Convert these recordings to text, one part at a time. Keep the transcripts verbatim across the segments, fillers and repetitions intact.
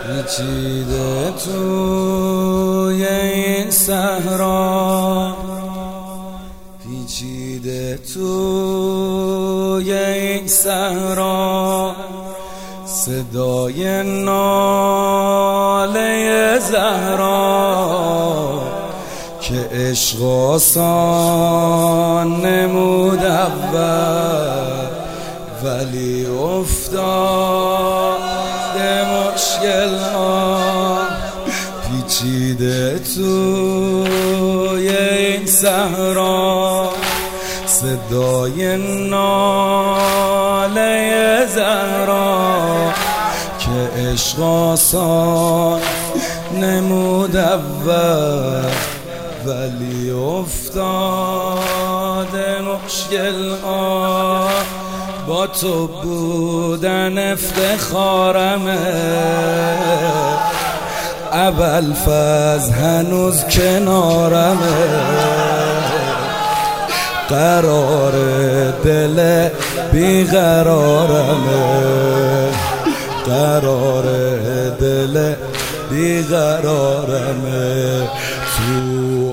پیچیده توی این صحرا، پیچیده توی این صحرا، صدای ناله زهرا که عشق آسان نمود اول، ولی افتاد مشکل ها. پیچیده توی این صحرا، صدای ناله زهرا که عشق آسان نمود اول، ولی افتاد مشکل ها. با تو بودن افتخارمه، ابوالفضل هنوز کنارمه، قرار دل بیقرارمه، قرار دل بیقرارمه. تو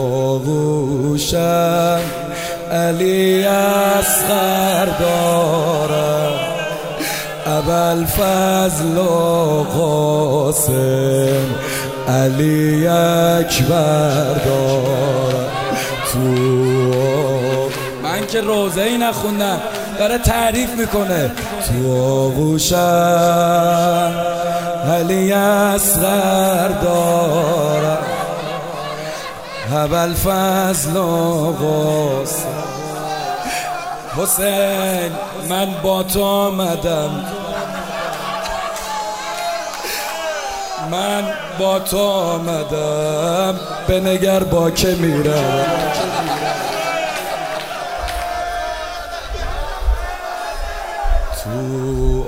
آغوشم علی اصغر دارم، ابوالفضل و قاسم علی اکبر دارم. تو من که روزه ای نخوندم داره تعریف میکنه. تو آغوشم علی اصغر دارم، ابوالفضل و قاسم. حسین من با تو آمدم، من با تو آمدم، بنگر با که میرم. تو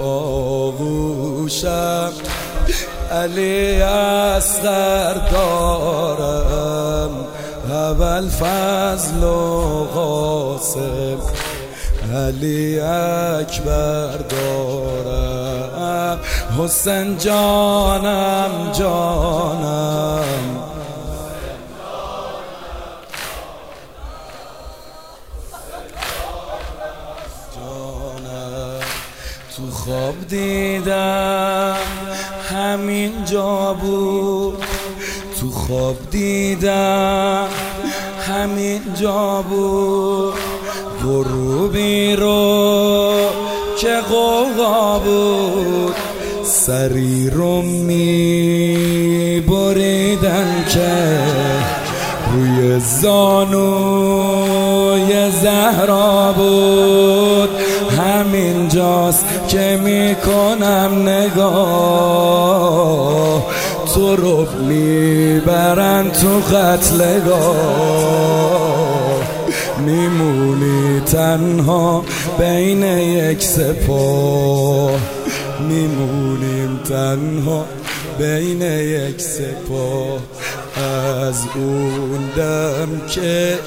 آغوشم علی اصغر دارم، ابوالفضل و قاسم علی اکبر دارم. حسین جانم جانم، جانم تو خواب دیدم همین جا بود، تو خواب دیدم همین جا بود. غروبی رو که غوغا بود، سری رو می بریدن که روی زانوی زهرا بود. همین جاست که میکنم نگاه، تو رو میبرن تو قتلگاه. میمونی تنها بین یک سپاه، میمونیم تنها بین یک سپاه. از اون دم که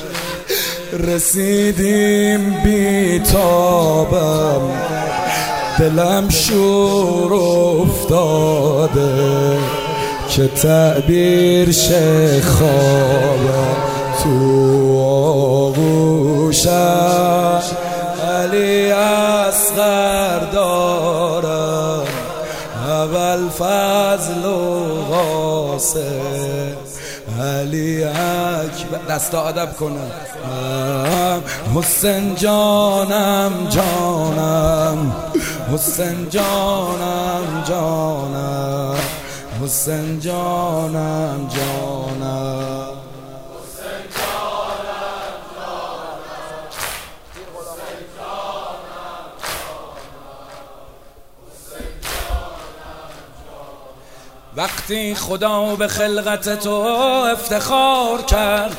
رسیدیم بیتابم، دلم شور افتاده که تعبیر شه خوابم. تو آغوشم علی اصغر دارم، ابوالفضل و قاسم علی اکبر. دستا ادب کنم. حسین جانم جانم، حسین جانم جانم، حسین جانم جانم. وقتی خدا به خلقت تو افتخار کرد،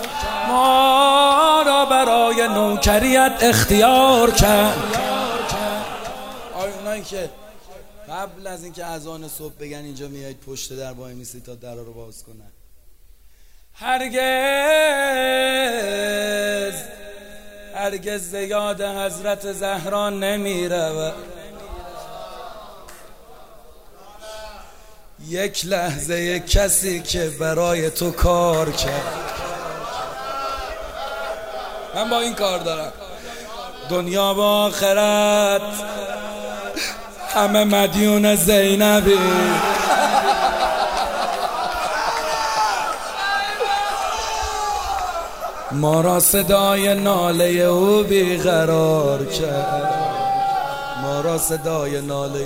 ما را برای نوکریت اختیار کرد. آیا اونایی که قبل از اینکه اذان صبح بگن اینجا میایید پشت در وای میسید تا درا رو باز کنن، هرگز هرگز یاد حضرت زهرا نمیره. یک لحظه یک کسی که برای تو کار کرد. من با این کار دارم. دنیا و آخرت همه مدیون زینبی. ما را صدای ناله او بیقرار کرد. ما را صدای ناله